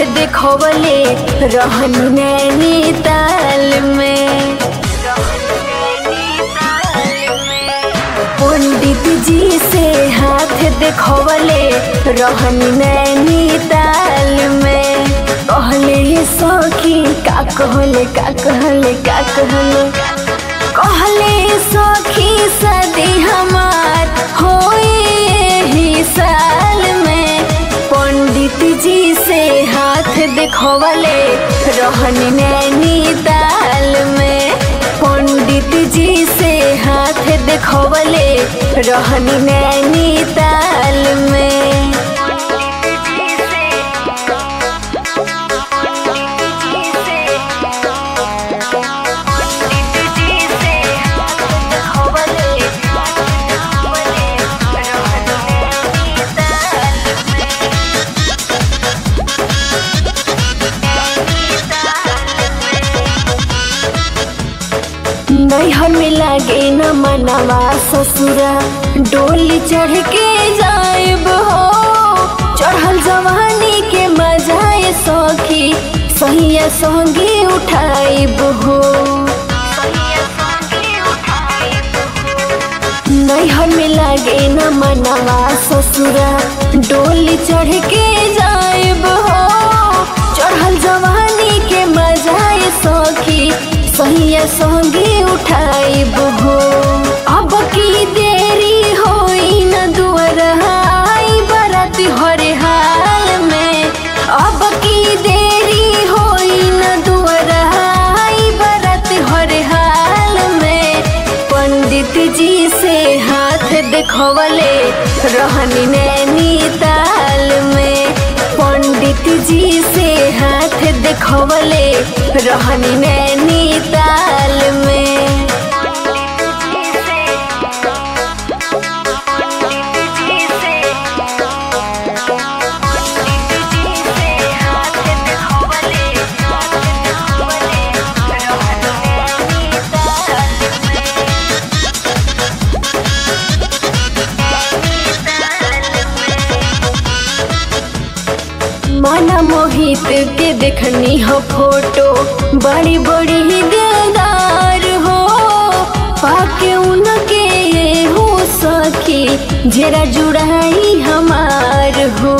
देखवले रहन नैनीताल में। पंडित जी से हाथ देखवले रहन नैनीताल में। कहले सखी का कहले कहले सखी शादी हमार होए ही साल में। पंडित जी से हाथ देखवले रहन नैनीताल में। पंडित जी से हाथ देखवले रहन नैनीताल में। नैहर में लागे न मनवा ससुरा डोली चढ़ के जाएब हो। चढ़ल जवानी के मजाए सखी सहिया संगे उठाइब हो। नैहर में लागे न मनवा ससुरा डोली चढ़ के जाएब हो। चढ़ल जवानी के मजाए सखी सहिया संगे उठाइब हो। अब की देरी होई न दुआर आई बरात हरे हाल में। अब की देरी होई न दुआर आई बरात हरे हाल में। पंडित जी से हाथ देखवले रहन नैनीताल में। पंडित जी से हाथ देखवले रहन नैनीताल में। माना मोहित के देखनी हो फोटो बड़ी बड़ी दिलदार हो। पाके उनके ये हो सखी जरा जुड़ाई हमार हो।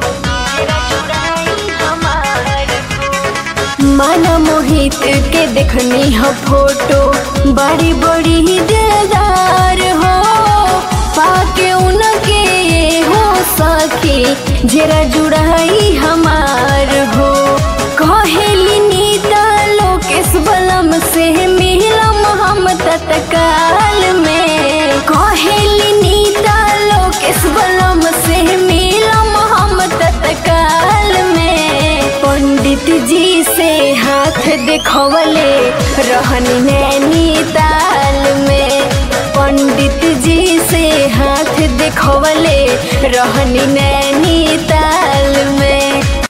माना मोहित के देखनी हो फोटो बड़ी बड़ी दिलदार हो। पाके उनके ये हो सखी जरा जुड़ाई हमार हो। कहेली नीता लोकेश बलम से मिलम हम तत्काल में। कहेली नीता लोकेश बलम से मिलम हम तत्काल में। पंडित जी से हाथ देखवले रहन नैनीताल में। पंडित जी से हाथ देखवले रहन नैनीताल में।